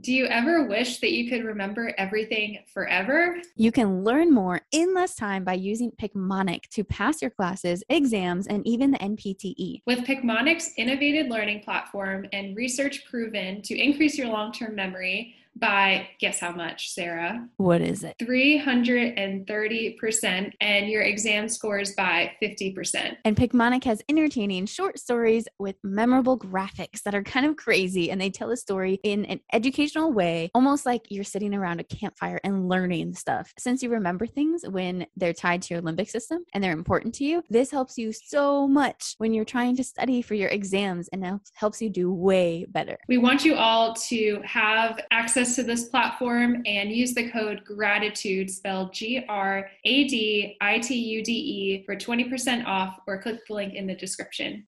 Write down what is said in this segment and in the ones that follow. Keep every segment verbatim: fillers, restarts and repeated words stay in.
Do you ever wish that you could remember everything forever? You can learn more in less time by using Picmonic to pass your classes, exams, and even the N P T E. With Picmonic's innovative learning platform and research proven to increase your long-term memory by, guess how much, Sarah? What is it? three hundred thirty percent, and your exam scores by fifty percent. And Picmonic has entertaining short stories with memorable graphics that are kind of crazy, and they tell a story in an educational way, almost like you're sitting around a campfire and learning stuff. Since you remember things when they're tied to your limbic system and they're important to you, this helps you so much when you're trying to study for your exams and helps you do way better. We want you all to have access to this platform and use the code GRATITUDE, spelled G R A D I T U D E, for twenty percent off, or click the link in the description.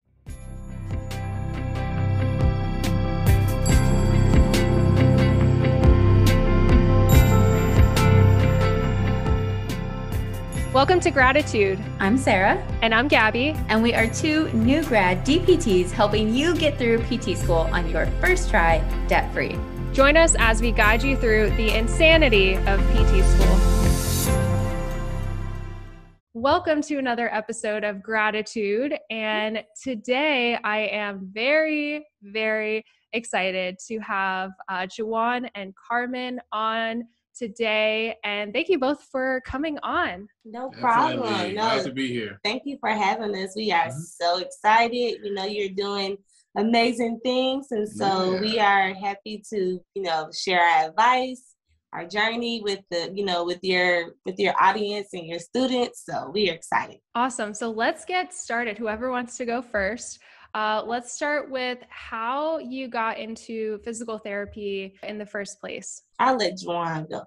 Welcome to Gratitude. I'm Sarah. And I'm Gabby. And we are two new grad D P Ts helping you get through P T school on your first try, debt-free. Join us as we guide you through the insanity of P T school. Welcome to another episode of Gratitude. And today I am very, very excited to have uh, Juwan and Carmen on today. And thank you both for coming on. No problem. Definitely. No, Nice to be here. Thank you for having us. We are mm-hmm. so excited. You know, you're doing amazing things. And so yeah. we are happy to, you know, share our advice, our journey with the, you know, with your, with your audience and your students. So we are excited. Awesome. So let's get started. Whoever wants to go first. Uh, let's start with how you got into physical therapy in the first place. I'll let Juwan go.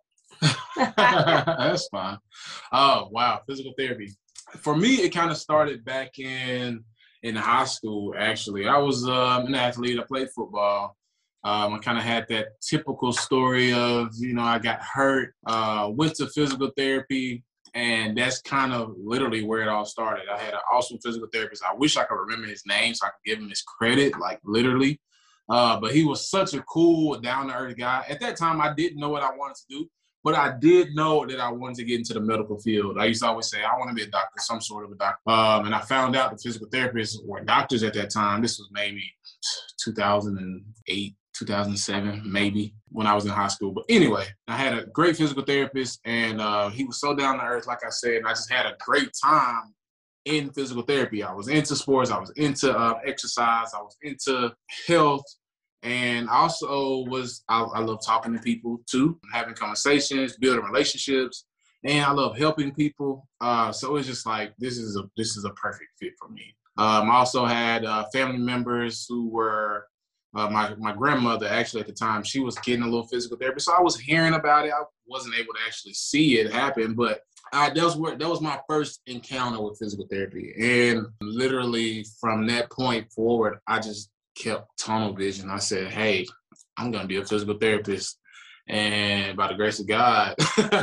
That's fine. Oh, wow. Physical therapy. For me, it kind of started back in in high school, actually. I was um, an athlete. I played football. Um, I kind of had that typical story of, you know, I got hurt, uh, went to physical therapy, and that's kind of literally where it all started. I had an awesome physical therapist. I wish I could remember his name so I could give him his credit, like literally. Uh, but he was such a cool, down-to-earth guy. At that time, I didn't know what I wanted to do. But I did know that I wanted to get into the medical field. I used to always say, I want to be a doctor, some sort of a doctor. Um, and I found out the physical therapists were doctors at that time. This was maybe two thousand eight, two thousand seven, maybe, when I was in high school. But anyway, I had a great physical therapist, and uh, he was so down to earth, like I said, and I just had a great time in physical therapy. I was into sports. I was into uh, exercise. I was into health. And also was, I, I love talking to people too, having conversations, building relationships, and I love helping people. Uh, so it's just like, this is a this is a perfect fit for me. Um, I also had uh, family members who were, uh, my, my grandmother actually at the time, she was getting a little physical therapy. So I was hearing about it. I wasn't able to actually see it happen, but I, that was where, that was my first encounter with physical therapy. And literally from that point forward, I just kept tunnel vision. I said, hey, I'm going to be a physical therapist. And by the grace of God,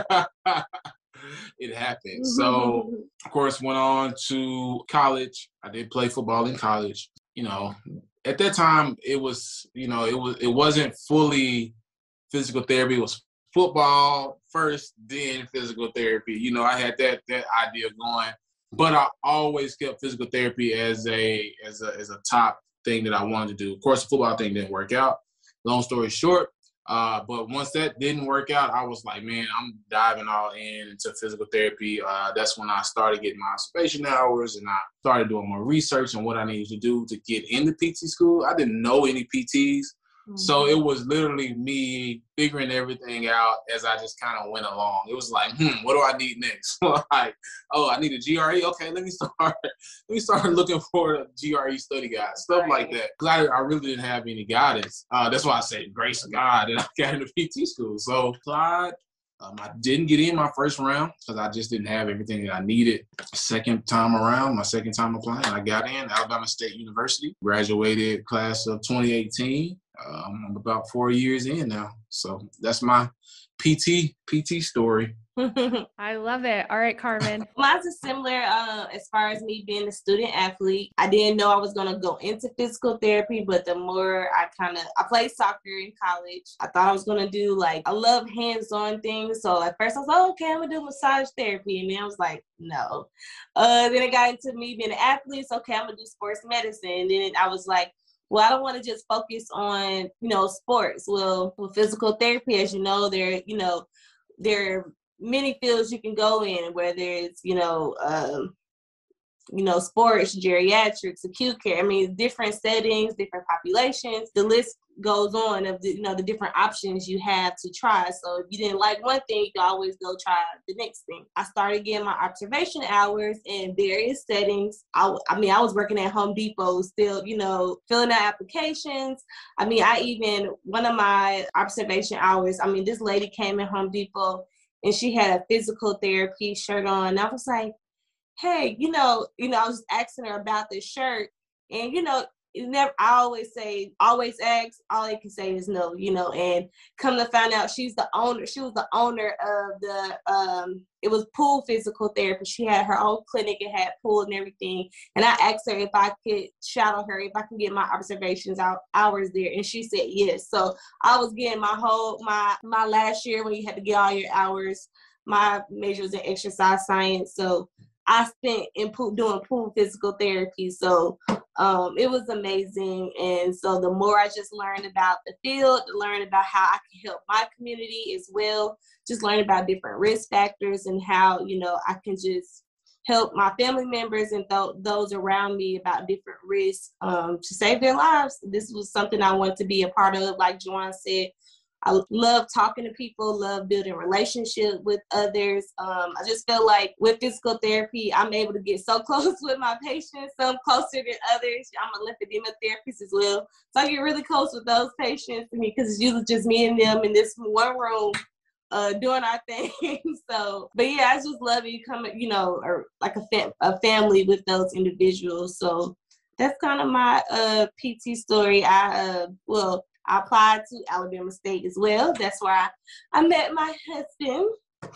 it happened. So, of course, went on to college. I did play football in college. You know, at that time, it was, you know, it was, it wasn't fully physical therapy. It was football first, then physical therapy. You know, I had that that idea going, but I always kept physical therapy as a as a as a top thing that I wanted to do. Of course, the football thing didn't work out. Long story short, uh, but once that didn't work out, I was like, man, I'm diving all in into physical therapy. Uh, that's when I started getting my observation hours, and I started doing more research on what I needed to do to get into P T school. I didn't know any P Ts. So it was literally me figuring everything out as I just kind of went along. It was like, hmm, what do I need next? Like, oh, I need a G R E. Okay, let me start. Let me start looking for a G R E study guide, stuff right. like that. Because I, I really didn't have any guidance. Uh, that's why I say grace of God that I got into P T school. So applied. Um, I didn't get in my first round because I just didn't have everything that I needed. Second time around, my second time applying, I got in Alabama State University. Graduated class of twenty eighteen. Um, I'm about four years in now. So that's my P T P T story. I love it. All right, Carmen. Mine's is similar uh, as far as me being a student athlete. I didn't know I was going to go into physical therapy, but the more I kind of, I played soccer in college. I thought I was going to do like, I love hands-on things. So at first I was like, oh, okay, I'm going to do massage therapy. And then I was like, no. Uh, then it got into me being an athlete. So, okay, I'm going to do sports medicine. And then I was like, well, I don't want to just focus on, you know, sports. Well, with physical therapy, as you know, there, you know, there are many fields you can go in, whether it's, you know, um, you know, sports, geriatrics, acute care. I mean, different settings, different populations. The list goes on of the, you know, the different options you have to try. So if you didn't like one thing, you can always go try the next thing. I started getting my observation hours in various settings. I, I mean, I was working at Home Depot still, you know, filling out applications. I mean, I even, one of my observation hours, I mean, this lady came in Home Depot and she had a physical therapy shirt on. And I was like, hey, you know, you know, I was asking her about this shirt, and you know, it never. I always say, always ask. All I can say is no, you know. And come to find out, she's the owner. She was the owner of the. Um, it was Pool Physical Therapy. She had her own clinic. It had pool and everything. And I asked her if I could shadow her, if I could get my observations out hours there, and she said yes. So I was getting my whole my my last year when you had to get all your hours. My major was in exercise science, so I spent in pool, doing pool physical therapy. So um, it was amazing. And so the more I just learned about the field, learn about how I can help my community as well, just learn about different risk factors and how, you know, I can just help my family members and th- those around me about different risks um, to save their lives. This was something I wanted to be a part of. Like Juwan said, I love talking to people, love building relationships with others. Um, I just feel like with physical therapy, I'm able to get so close with my patients, some closer than others. I'm a lymphedema therapist as well. So I get really close with those patients because it's usually just me and them in this one room uh, doing our thing. So, but yeah, I just love becoming, you know, or like a, fam- a family with those individuals. So that's kind of my uh, P T story. I, uh, well, I applied to Alabama State as well. That's where I, I met my husband.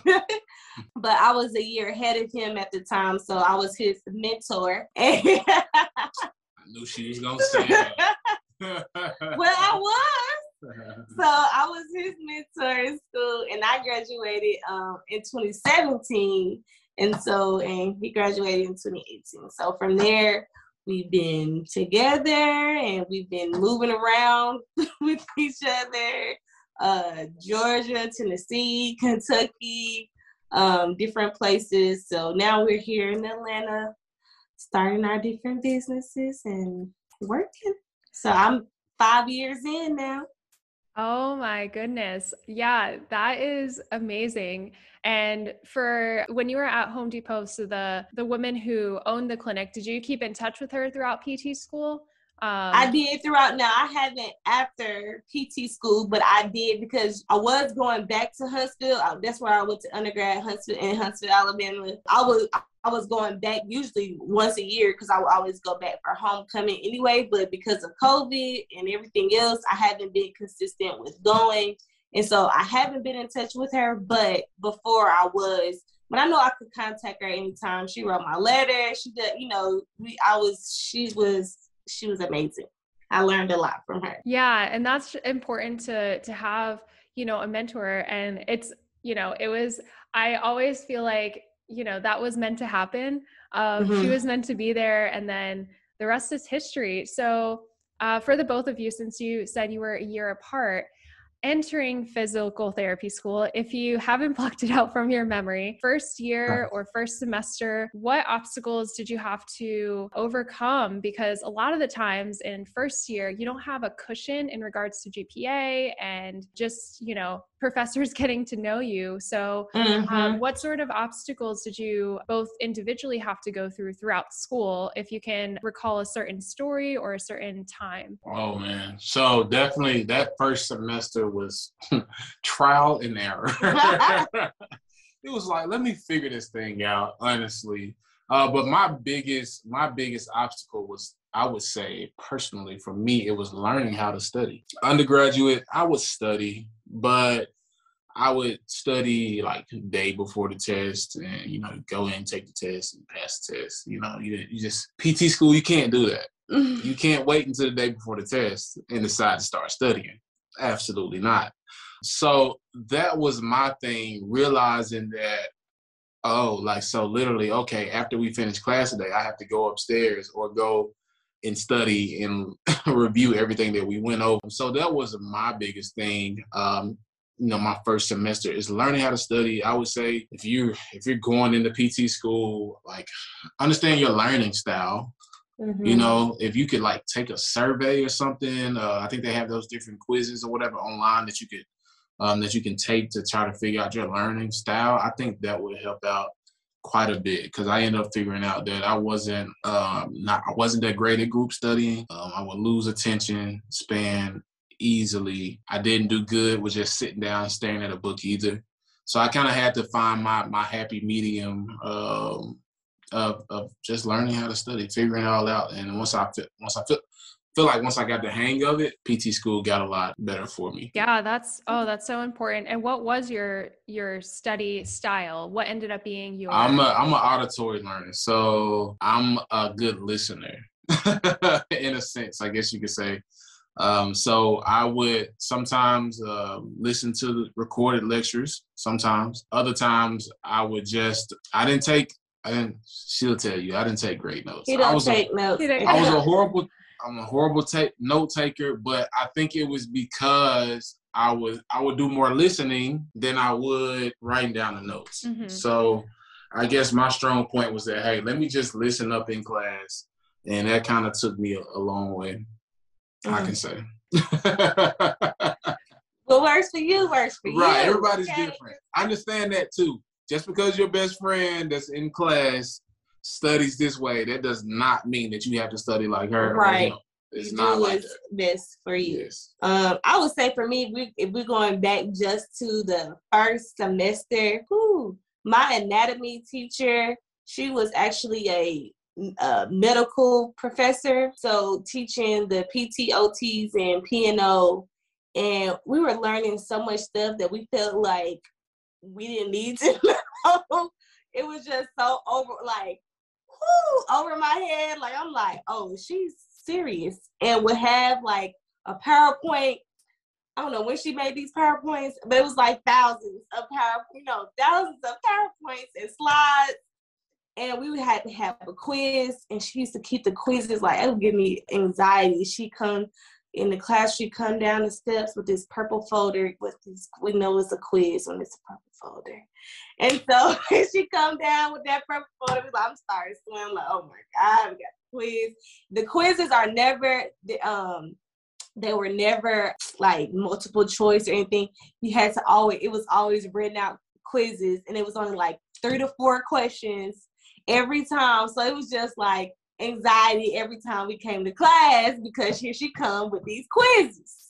But I was a year ahead of him at the time, so I was his mentor. I knew she was going to say that. Well, I was. So I was his mentor in school, and I graduated um, in twenty seventeen. And so, and he graduated in twenty eighteen. So from there, we've been together and we've been moving around with each other, uh, Georgia, Tennessee, Kentucky, um, different places. So now we're here in Atlanta, starting our different businesses and working. So I'm five years in now. Oh my goodness. Yeah, that is amazing. And for when you were at Home Depot, so the the woman who owned the clinic, did you keep in touch with her throughout P T school? Um, I did throughout. Now I haven't after P T school, but I did because I was going back to Huntsville. I, that's where I went to undergrad Huntsville in Huntsville, Alabama. I was I was going back usually once a year because I would always go back for homecoming anyway. But because of COVID and everything else, I haven't been consistent with going, and so I haven't been in touch with her. But before I was. But I know I could contact her anytime. She wrote my letter. She did, you know, we I was she was she was amazing. I learned a lot from her. Yeah, and that's important to to have, you know, a mentor. And it's, you know, it was I always feel like, you know, that was meant to happen. Um, mm-hmm. She was meant to be there, and then the rest is history. So uh, for the both of you, since you said you were a year apart, entering physical therapy school, if you haven't blocked it out from your memory, first year or first semester, what obstacles did you have to overcome? Because a lot of the times in first year, you don't have a cushion in regards to G P A and just, you know, professors getting to know you. So mm-hmm. um, what sort of obstacles did you both individually have to go through throughout school, if you can recall a certain story or a certain time? Oh, man. So definitely that first semester was trial and error. It was like, let me figure this thing out, honestly. Uh, but my biggest, my biggest obstacle was, I would say, personally, for me, it was learning how to study. Undergraduate, I would study, but I would study like the day before the test and, you know, go in, take the test and pass the test. You know, you, you just, P T school, you can't do that. You can't wait until the day before the test and decide to start studying. Absolutely not. So that was my thing, realizing that, oh, like, so literally, okay, after we finish class today, I have to go upstairs or go and study and review everything that we went over. So that was my biggest thing. Um, you know, my first semester is learning how to study. I would say if you if you're going into P T school, like, understand your learning style. Mm-hmm. You know, if you could like take a survey or something, uh, I think they have those different quizzes or whatever online that you could um, that you can take to try to figure out your learning style. I think that would help out quite a bit, because I ended up figuring out that I wasn't um, not I wasn't that great at group studying. Um, I would lose attention span easily. I didn't do good with just sitting down and staring at a book either. So I kind of had to find my my happy medium um, of of just learning how to study, figuring it all out. And once I feel, once I feel, feel like once I got the hang of it, P T school got a lot better for me. Yeah, that's oh, that's so important. And what was your your study style? What ended up being your? I'm a I'm an auditory learner, so I'm a good listener in a sense, I guess you could say. Um, so I would sometimes uh, listen to the recorded lectures. Sometimes, other times I would just I didn't take. I didn't. She'll tell you I didn't take great notes. He don't I was take a, notes. I was a horrible. I'm a horrible ta- note taker, but I think it was because I was I would do more listening than I would writing down the notes. Mm-hmm. So I guess my strong point was that, hey, let me just listen up in class, and that kind of took me a, a long way. Mm-hmm. I can say. What works for you works for right, you. Right, everybody's okay. different. I understand that too. Just because your best friend that's in class studies this way, that does not mean that you have to study like her. Right. Or him. It's you not do like what's that. best for you. Yes. Um, I would say for me, if, we, if we're going back just to the first semester, whew, my anatomy teacher, she was actually a, a medical professor. So teaching the P T O Ts and P and O, and we were learning so much stuff that we felt like we didn't need to know. It was just so over, like, whoo, over my head. Like, I'm like, oh, she's serious. And would have like a PowerPoint. I don't know when she made these PowerPoints, but it was like thousands of power, you know, thousands of PowerPoints and slides. And we had to have a quiz, and she used to keep the quizzes, like, it would give me anxiety. She come in the class, she come down the steps with this purple folder with this, we know it's a quiz when it's a purple folder. And so she come down with that purple folder, we like, I'm starting to swim, like, oh my God, we got the quiz. The quizzes are never, um, they were never like multiple choice or anything. You had to always, it was always written out quizzes, and it was only like three to four questions every time. So it was just like anxiety every time we came to class, because here she come with these quizzes.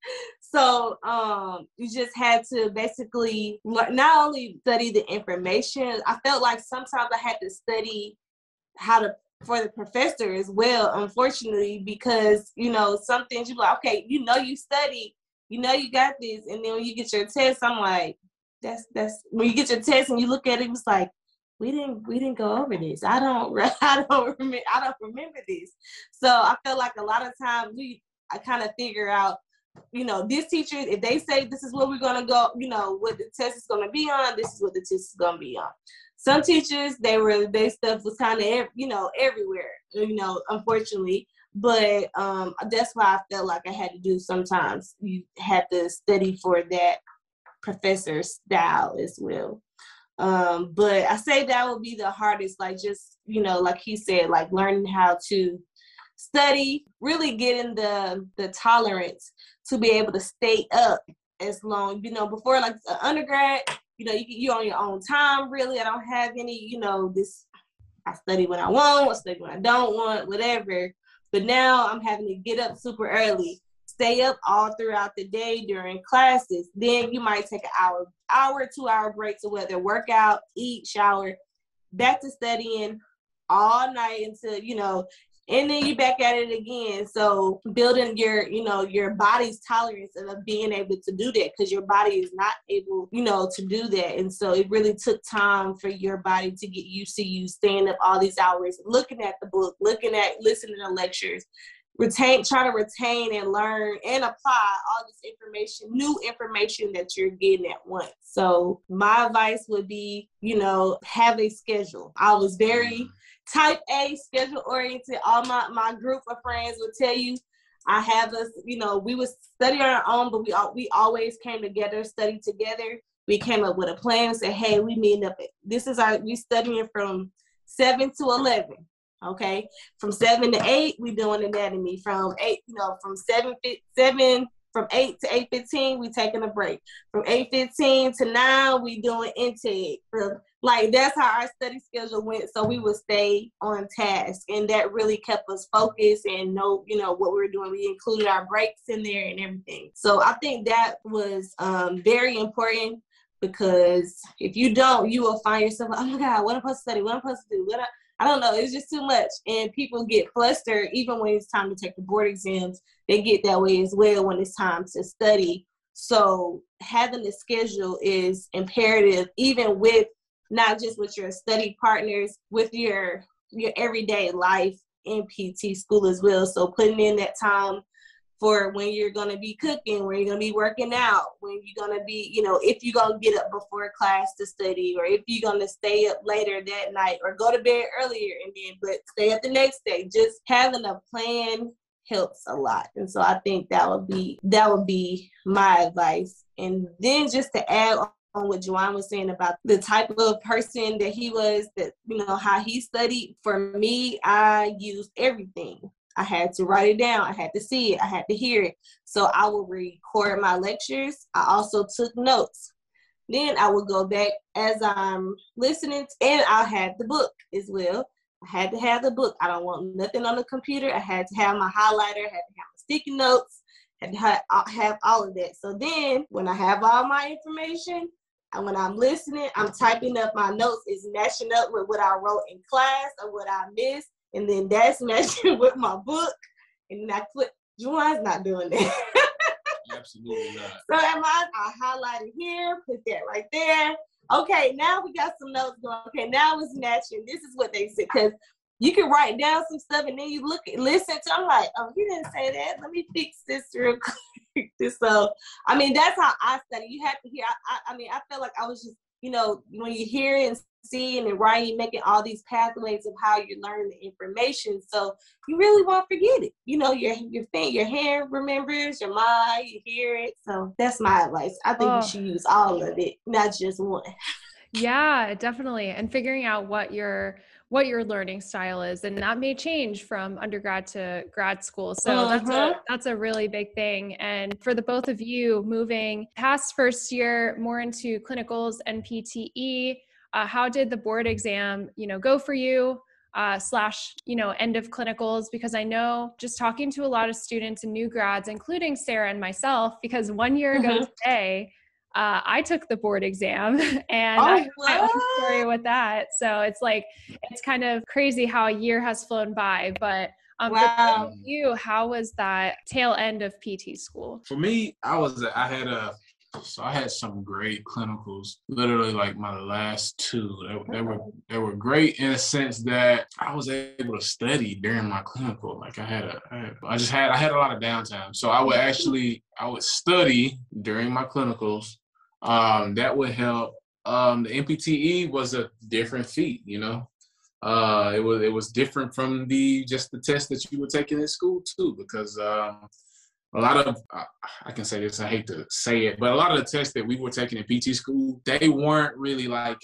So um, you just had to basically learn, not only study the information. I felt like sometimes I had to study how to, for the professor as well, unfortunately, because, you know, some things you're like, okay, you know, you studied, you know, you got this. And then when you get your test, I'm like, that's, that's, when you get your test and you look at it, it's like, we didn't, we didn't go over this. I don't, I don't remember, I don't remember this. So I feel like a lot of times we, I kind of figure out, you know, this teacher, if they say this is what we're going to go, you know, what the test is going to be on, this is what the test is going to be on. Some teachers, they were, their stuff was kind of, you know, everywhere, you know, unfortunately. But um, that's why I felt like I had to do sometimes. You had to study for that professor's style as well. Um, but I say that would be the hardest, like just, you know, like he said, like learning how to study, really getting the the tolerance to be able to stay up as long, you know, before like an undergrad, you know, you, you're on your own time, really. I don't have any, you know, this, I study when I want, I study when I don't want, whatever. But now I'm having to get up super early, stay up all throughout the day during classes. Then you might take an hour, hour, two hour break to whether work out, eat, shower, back to studying, all night until, you know, and then you back at it again. So building your, you know, your body's tolerance of being able to do that, because your body is not able, you know, to do that. And so it really took time for your body to get used to you staying up all these hours, looking at the book, looking at, listening to lectures, retain, trying to retain and learn and apply all this information, new information that you're getting at once. So my advice would be, you know, have a schedule. I was very type A, schedule oriented. All my, my group of friends would tell you, I have us, you know, we would study on our own, but we all, we always came together, studied together. We came up with a plan and said, hey, we meet up. At, this is our, we studying from seven to eleven. Okay. From seven to eight, we doing anatomy. From eight, you know, from seven, seven, from eight to eight fifteen, we taking a break. From eight fifteen to nine, we doing intake. From, like, that's how our study schedule went. So we would stay on task, and that really kept us focused and know, you know, what we were doing. We included our breaks in there and everything. So I think that was um, very important, because if you don't, you will find yourself, oh my God, what am I supposed to study? What am I supposed to do? What I, I don't know. It's just too much. And people get flustered even when it's time to take the board exams. They get that way as well when it's time to study. So having a schedule is imperative, even with not just with your study partners, with your your everyday life in P T school as well. So putting in that time for when you're going to be cooking, when you're going to be working out, when you're going to be, you know, if you're going to get up before class to study, or if you're going to stay up later that night, or go to bed earlier and then, but stay up the next day. Just having a plan helps a lot. And so I think that would be, that would be my advice. And then just to add on what Juwan was saying about the type of person that he was, that, you know, how he studied. For me, I used everything. I had to write it down. I had to see it. I had to hear it. So I would record my lectures. I also took notes. Then I would go back as I'm listening, and I had the book as well. I had to have the book. I don't want nothing on the computer. I had to have my highlighter, had to have my sticky notes, had to have, have all of that. So then when I have all my information, and when I'm listening, I'm typing up my notes. It's matching up with what I wrote in class or what I missed. And then that's matching with my book. And then I put, Juwan's not doing that. Absolutely not. So am I, I highlighted here, put that right there. Okay, now we got some notes going. Okay, now it's matching. This is what they said. Because you can write down some stuff and then you look at, listen to, I'm like, oh, he didn't say that. Let me fix this real quick. So, I mean, that's how I study. You have to hear, I, I, I mean, I felt like I was just, you know, when you hear it and see and writing, you're making all these pathways of how you learn the information. So you really won't forget it. You know, your your thing, your hair remembers, your mind, you hear it. So that's my advice. I think Oh. you should use all of it, not just one. Yeah, definitely. And figuring out what your what your learning style is, and that may change from undergrad to grad school. So that's a Mhm. that's a really big thing. And for the both of you moving past first year more into clinicals and P T E, uh, how did the board exam, you know, go for you? Uh, slash, you know, end of clinicals, because I know just talking to a lot of students and new grads, including Sarah and myself, because one year ago Mhm. today, uh, I took the board exam and Oh, I have my own what? story with that. So it's like, it's kind of crazy how a year has flown by, but um, for Wow. both of you, how was that tail end of P T school? For me, I was I had a so I had some great clinicals. Literally, like my last two, they, they were they were great in a sense that I was able to study during my clinical. Like I had a, I, had, I just had I had a lot of downtime, so I would actually I would study during my clinicals. Um, that would help. Um, the M P T E was a different feat, you know. Uh, it was it was different from the just the test that you were taking in school too, because um, a lot of uh, I can say this, I hate to say it, but a lot of the tests that we were taking in P T school, they weren't really like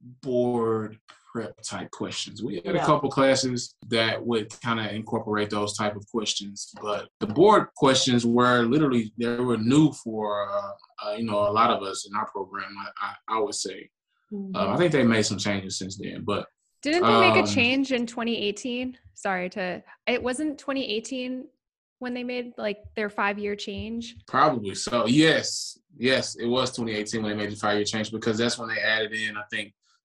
board prep type questions. We had Yeah. a couple classes that would kind of incorporate those type of questions, but the board questions were literally they were new for uh, uh, you know a lot of us in our program. I, I, I would say Mhm. uh, I think they made some changes since then, but. Didn't they make a Um, change in twenty eighteen? Sorry to, it wasn't twenty eighteen when they made like their five-year change? Probably so. Yes. Yes, it was twenty eighteen when they made the five-year change, because that's when they added in, I think,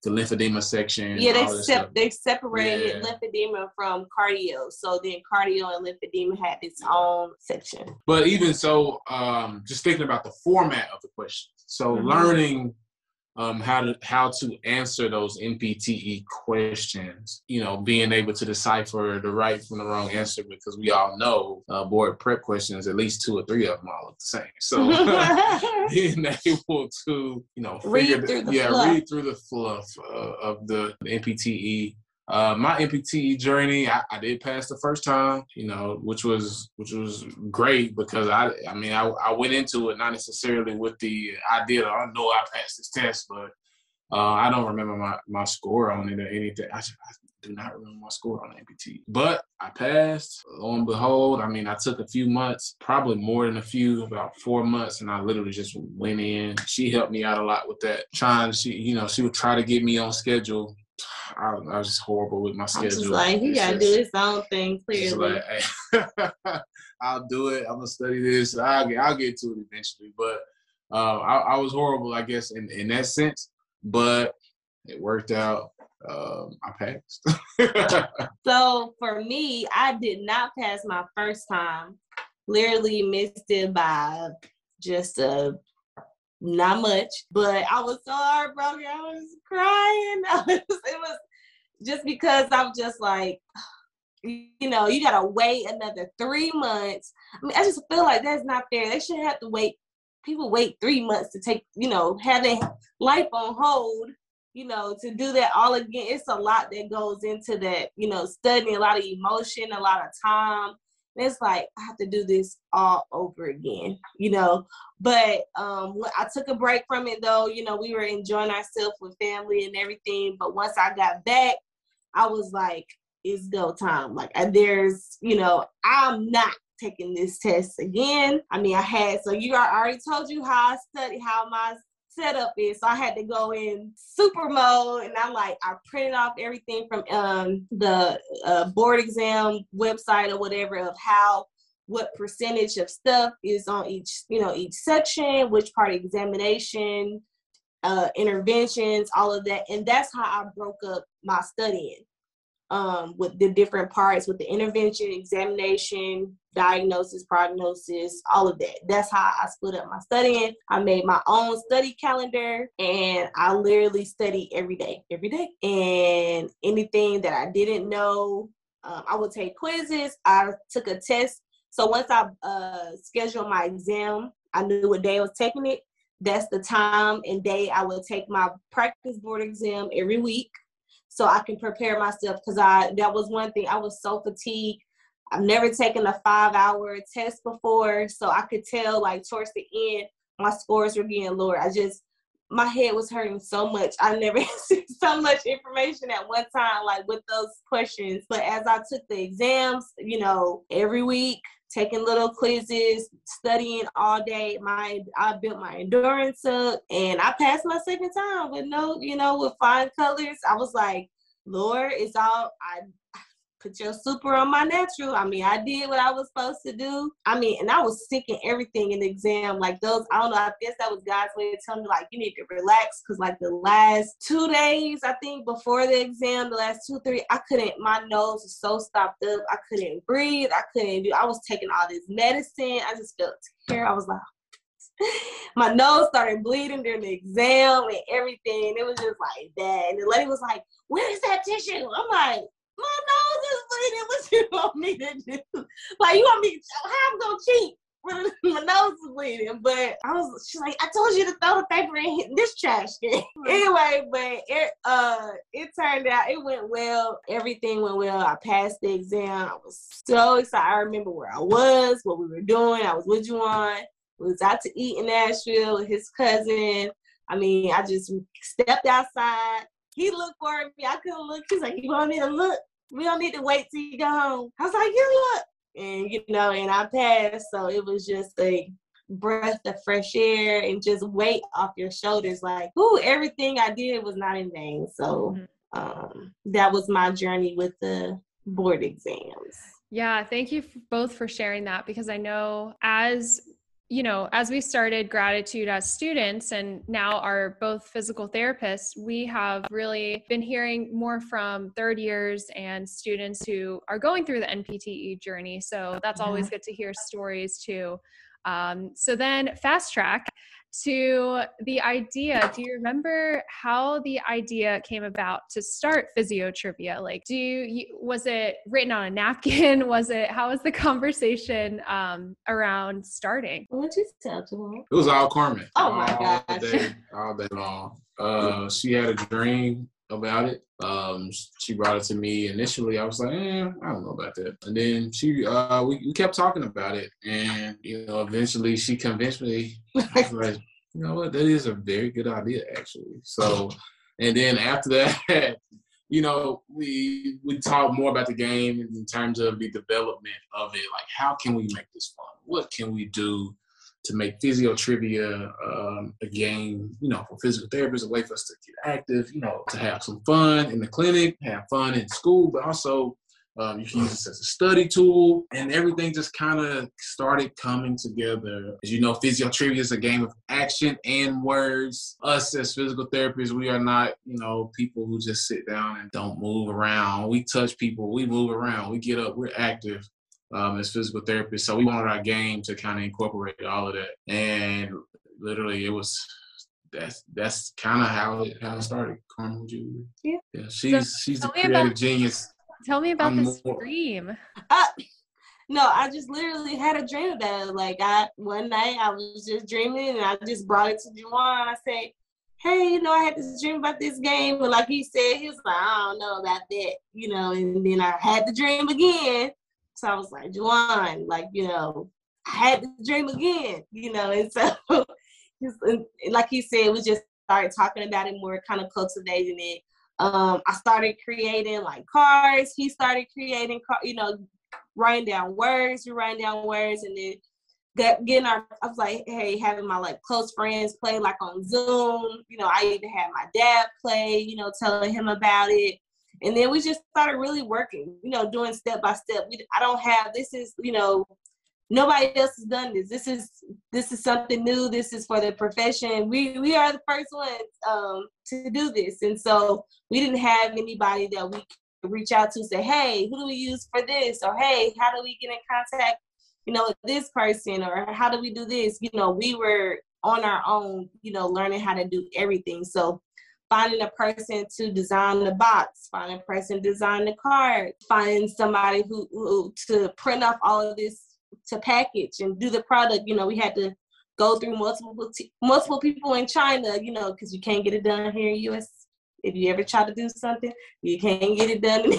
the lymphedema section. Yeah, they all that sep- stuff. they separated Yeah. lymphedema from cardio. So then cardio and lymphedema had its own section. But even so, um, just thinking about the format of the questions. So Mhm. learning um, how to how to answer those N P T E questions, you know, being able to decipher the right from the wrong answer, because we all know uh, board prep questions, at least two or three of them all look the same. So being able to, you know, figure Read through the yeah, fluff. read through the fluff uh, of the N P T E. Uh, my N P T E journey, I, I did pass the first time, you know, which was which was great, because I I mean I, I went into it not necessarily with the idea that I know I passed this test, but uh, I don't remember my, my score on it or anything. I, I do not remember my score on N P T E, but I passed. Lo and behold, I mean I took a few months, probably more than a few, about four months, and I literally just went in. She helped me out a lot with that. Trying, she you know she would try to get me on schedule. I, I was just horrible with my schedule. I'm just like, he It's gotta just- do his own thing, just clearly. like, hey, I'll do it. I'm gonna study this. I'll get, I'll get to it eventually. But uh, I, I was horrible, I guess, in, in that sense. But it worked out. Um, I passed. So for me, I did not pass my first time. Literally missed it by just a not much, but I was so heartbroken. I was crying. I was, it was just because I'm just like, you know, you gotta wait another three months. I mean, I just feel like that's not fair. They shouldn't have to wait. People wait three months to take, you know, have their life on hold, you know, to do that all again. It's a lot that goes into that, you know, studying, a lot of emotion, a lot of time. And it's like, I have to do this all over again, you know. But um, I took a break from it, though. You know, we were enjoying ourselves with family and everything. But once I got back, I was like, it's go time. Like, I, there's, you know, I'm not taking this test again. I mean, I had, so you I already told you how I study, how my setup is. So I had to go in super mode, and I'm like, I printed off everything from um the uh, board exam website or whatever of how, what percentage of stuff is on each, you know, each section, which part of examination, uh, interventions, all of that. And that's how I broke up my studying. Um, with the different parts, with the intervention, examination, diagnosis, prognosis, all of that. That's how I split up my studying. I made my own study calendar, and I literally study every day, every day. And anything that I didn't know, um, I would take quizzes. I took a test. So once I uh, scheduled my exam, I knew what day I was taking it. That's the time and day I would take my practice board exam every week, so I can prepare myself, because I that was one thing. I was so fatigued. I've never taken a five-hour test before, so I could tell, like, towards the end, my scores were getting lower. I just, my head was hurting so much. I never seen so much information at one time, like, with those questions. But as I took the exams, you know, every week, taking little quizzes, studying all day, my I built my endurance up, and I passed my second time with no, you know, with flying colors. I was like, Lord, it's all, I put your super on my natural. I mean, I did what I was supposed to do. I mean, and I was sick and everything in the exam. Like those, I don't know, I guess that was God's way of telling me, like, you need to relax. Because like the last two days, I think, before the exam, the last two, three, I couldn't, my nose was so stopped up. I couldn't breathe. I couldn't do, I was taking all this medicine. I just felt terrible. I was like, my nose started bleeding during the exam and everything. It was just like that. And the lady was like, where is that tissue? I'm like, my nose is bleeding. What you want me to do? Like, you want me to, how I'm going to cheat when my nose is bleeding? But I was, she's like, I told you to throw the paper in this trash can. Anyway, but it, uh, it turned out, it went well. Everything went well. I passed the exam. I was so excited. I remember where I was, what we were doing. I was with Juwan. We was out to eat in Nashville with his cousin. I mean, I just stepped outside. He looked for me. I couldn't look. He's like, you want me to look? We don't need to wait till you go home. I was like, you look. And, you know, and I passed. So it was just a breath of fresh air and just weight off your shoulders. Like, ooh, everything I did was not in vain. So um, that was my journey with the board exams. Yeah, thank you both for sharing that, because I know as you know, as we started Gratitude as students and now are both physical therapists, we have really been hearing more from third years and students who are going through the N P T E journey. So that's Yeah. always good to hear stories too. Um, so then fast track to the idea. Do you remember how the idea came about to start Physio Trivia? Like, do you, was it written on a napkin? Was it, how was the conversation um, around starting? What'd you tell Jawan? It was all Carmen. Oh my all gosh. Day, all day long. Uh, she had a dream about it. Um, she brought it to me initially. I was like, eh, I don't know about that. And then she, uh, we, we kept talking about it, and you know, eventually she convinced me. I was like, you know what, that is a very good idea, actually. So, and then after that, you know, we we talked more about the game in terms of the development of it. Like, how can we make this fun? What can we do to make Physio Trivia um, a game, you know, for physical therapists, a way for us to get active, you know, to have some fun in the clinic, have fun in school, but also um, you can use this as a study tool. And everything just kind of started coming together. As you know, Physio Trivia is a game of action and words. Us as physical therapists, we are not, you know, people who just sit down and don't move around. We touch people, we move around, we get up, we're active. Um, as physical therapists. So we wanted our game to kind of incorporate all of that. And literally it was, that's that's kind of how it how it started. Carmen, would you agree? Yeah. Yeah, she's So, she's the tell me creative about- genius. Tell me about I'm this more- dream. Uh, no, I just literally had a dream about it. Like I, one night I was just dreaming and I just brought it to Jawan. I said, hey, you know, I had this dream about this game. And like he said, he was like, I don't know about that, you know, and then I had the dream again. So I was like, Jawan, like, you know, I had the dream again, you know, and so just, and like he said, we just started talking about it more, kind of cultivating it. Um, I started creating like cards. He started creating, you know, writing down words. We writing down words, and then get, getting our. I was like, hey, having my like close friends play like on Zoom. You know, I even had my dad play. You know, telling him about it. And then we just started really working, you know, doing step by step. We, I don't have, this is, you know, nobody else has done this. This is, this is something new. This is for the profession. We, we are the first ones um, to do this. And so we didn't have anybody that we could reach out to and say, hey, who do we use for this? Or, hey, how do we get in contact, you know, with this person? Or how do we do this? You know, we were on our own, you know, learning how to do everything. So finding a person to design the box, finding a person to design the card, finding somebody who, who to print off all of this to package and do the product. You know, we had to go through multiple t- multiple people in China, you know, because you can't get it done here in U S. If you ever try to do something, you can't get it done.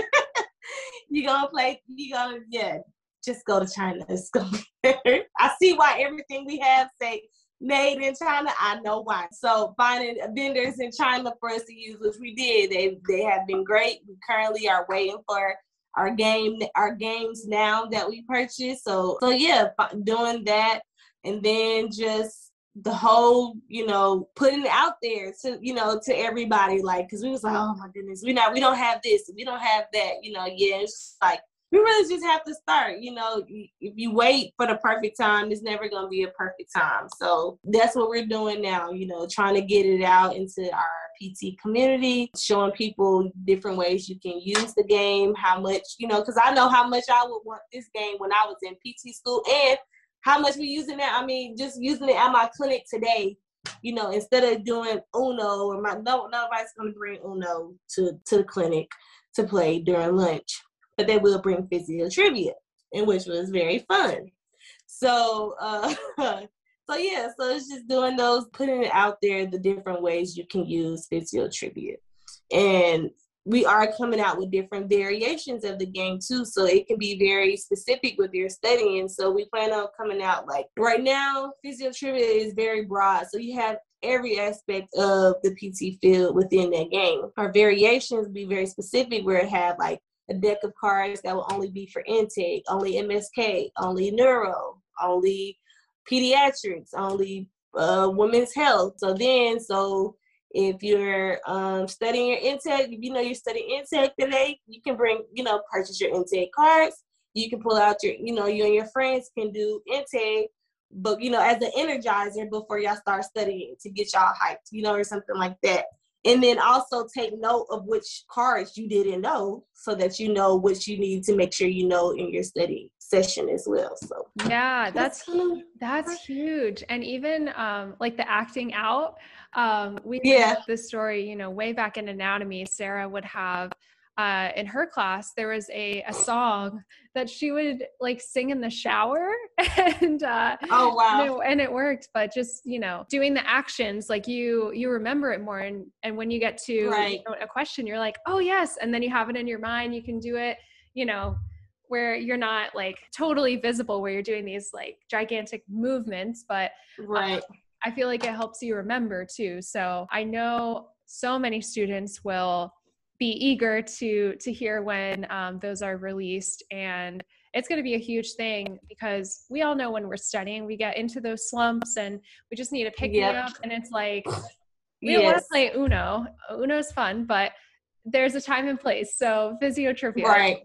You're going to play, you're going to, yeah, just go to China. It's gonna be better. I see why everything we have say, made in China, I know why. So finding vendors in China for us to use, which we did, they they have been great. We currently are waiting for our game, our games now that we purchased. So so yeah, doing that, and then just the whole, you know, putting it out there to, you know, to everybody, like, because we was like, oh my goodness, we not we don't have this, we don't have that, you know. Yeah, it's just like, we really just have to start, you know. If you wait for the perfect time, it's never going to be a perfect time. So that's what we're doing now, you know, trying to get it out into our P T community, showing people different ways you can use the game, how much, you know, because I know how much I would want this game when I was in P T school, and how much we using it. I mean, just using it at my clinic today, you know, instead of doing Uno, or my, no, nobody's going to bring Uno to, to the clinic to play during lunch. But they will bring Physio Trivia, and which was very fun. So, uh, so yeah, so it's just doing those, putting it out there, the different ways you can use Physio Trivia. And we are coming out with different variations of the game too, so it can be very specific with your studying. So we plan on coming out, like right now, Physio Trivia is very broad. So you have every aspect of the P T field within that game. Our variations be very specific, where it have like a deck of cards that will only be for intake, only M S K, only neuro, only pediatrics, only uh, women's health. So then, so if you're um, studying your intake, if you know you're studying intake today, you can bring, you know, purchase your intake cards. You can pull out your, you know, you and your friends can do intake but you know, as an energizer before y'all start studying to get y'all hyped, you know, or something like that. And then also take note of which cards you didn't know so that you know what you need to make sure you know in your study session as well. So yeah, that's that's huge. And even um, like the acting out, um, we yeah the story, you know, way back in anatomy, Sarah would have uh, in her class, there was a, a song that she would like sing in the shower and, uh, oh wow and it, and it worked, but just, you know, doing the actions, like you, you remember it more. And, and when you get to right. you know, a question, you're like, oh yes. And then you have it in your mind, you can do it, you know, where you're not like totally visible, where you're doing these like gigantic movements, but right. um, I feel like it helps you remember too. So I know so many students will be eager to to hear when um, those are released, and it's going to be a huge thing because we all know when we're studying, we get into those slumps and we just need to pick Yep. me up, and it's like we yes. don't want to play Uno. Uno's fun, but there's a time and place. So physio trivia, right,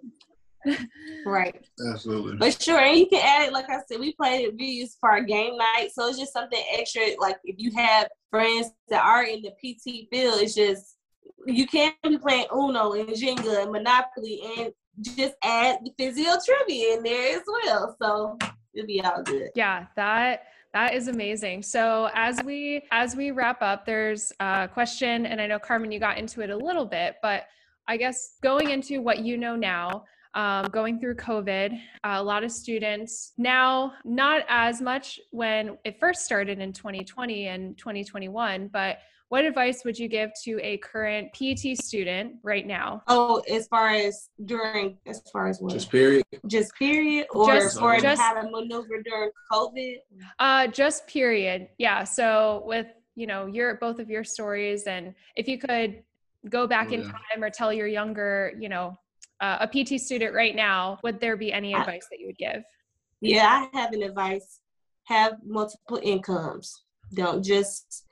right, absolutely, but sure, and you can add it. Like I said, we played it. We used for our game night, so it's just something extra. Like if you have friends that are in the P T field, it's just. You can't be playing Uno and Jenga and Monopoly and just add the physio trivia in there as well. So it'll be all good. Yeah, that that is amazing. So as we as we wrap up, there's a question, and I know Carmen, you got into it a little bit, but I guess going into what you know now, um, going through COVID, uh, a lot of students now, not as much when it first started in twenty twenty and twenty twenty-one, but what advice would you give to a current P T student right now? Oh, as far as during, as far as what? Just period. Just period, or Just- or just- how to maneuver during COVID. Uh, just period. Yeah. So with, you know, your, both of your stories, and if you could go back Oh, in yeah. time or tell your younger, you know, uh, a P T student right now, would there be any I- advice that you would give? Yeah, I have an advice. Have multiple incomes. Don't just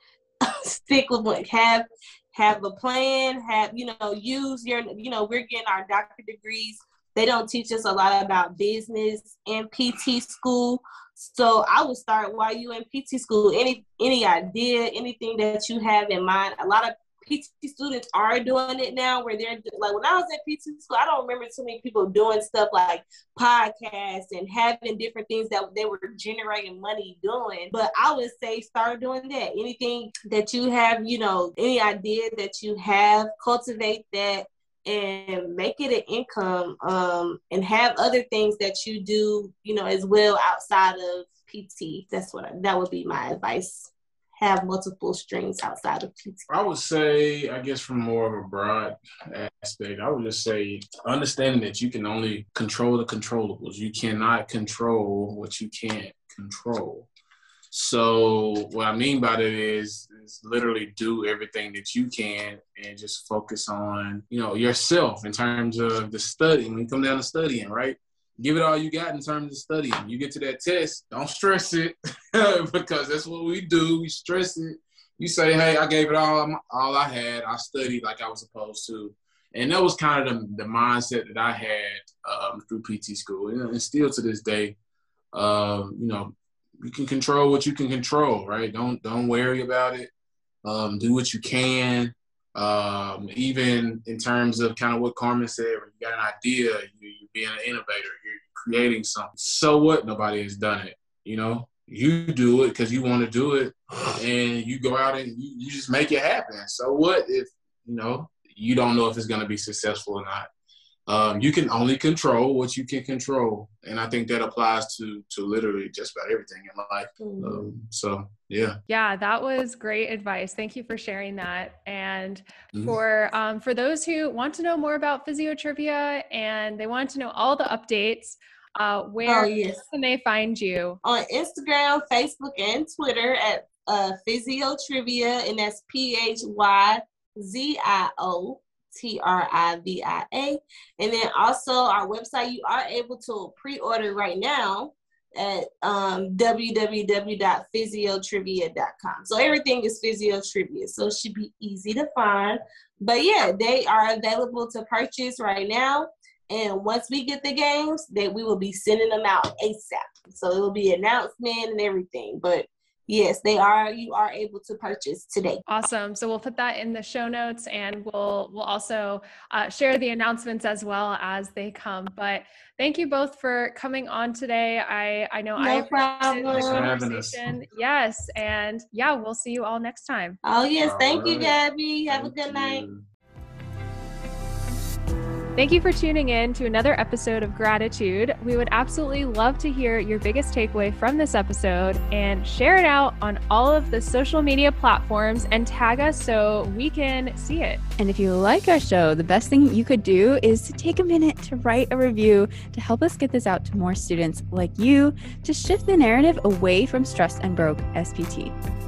stick with one. Have have a plan. Have, you know, use your, you know, we're getting our doctorate degrees. They don't teach us a lot about business in P T school. So I would start while you in P T school. Any any idea, anything that you have in mind. A lot of P T students are doing it now, where they're like, when I was at P T school, I don't remember too many people doing stuff like podcasts and having different things that they were generating money doing. But I would say start doing that. Anything that you have, you know, any idea that you have, cultivate that and make it an income, um, and have other things that you do, you know, as well outside of P T. That's what I, that would be my advice. Have multiple strings outside of P T. I would say, I guess from more of a broad aspect, I would just say understanding that you can only control the controllables. You cannot control what you can't control. So what I mean by that is, is literally do everything that you can and just focus on, you know, yourself in terms of the studying. When you come down to studying, right? Give it all you got in terms of studying. You get to that test, don't stress it because that's what we do. We stress it. You say, hey, I gave it all, all I had. I studied like I was supposed to. And that was kind of the, the mindset that I had um, through P T school. And, and still to this day, um, you know, you can control what you can control, right? Don't don't worry about it. Um, do what you can. Um, even in terms of kind of what Carmen said, when you got an idea, you, you're being an innovator, you're creating something. So what? Nobody has done it. You know, you do it because you want to do it, and you go out and you, you just make it happen. So what if, you know, you don't know if it's going to be successful or not? Um, you can only control what you can control. And I think that applies to to literally just about everything in life. Mm-hmm. Um, so, yeah. Yeah, that was great advice. Thank you for sharing that. And Mhm. for um, for those who want to know more about Physio Trivia and they want to know all the updates, uh, where Oh, yes. can they find you? On Instagram, Facebook, and Twitter at uh, Physio Trivia, and that's P H Y Z I O T R I V I A. And then also our website, you are able to pre-order right now at um, w w w dot physio trivia dot com. So everything is Physio Trivia, so it should be easy to find. But yeah, they are available to purchase right now. And once we get the games, that we will be sending them out ASAP. So it will be announcement and everything. But yes, they are, you are able to purchase today. Awesome. So we'll put that in the show notes, and we'll we'll also uh, share the announcements as well as they come. But thank you both for coming on today. I, I know No I appreciated the problem. conversation. Yes. And yeah, we'll see you all next time. Oh, yes. All Thank you, right. Gabby. Have Thank a good night. you. Thank you for tuning in to another episode of Gratitude. We would absolutely love to hear your biggest takeaway from this episode, and share it out on all of the social media platforms and tag us so we can see it. And if you like our show, the best thing you could do is to take a minute to write a review to help us get this out to more students like you, to shift the narrative away from stressed and broke S P T.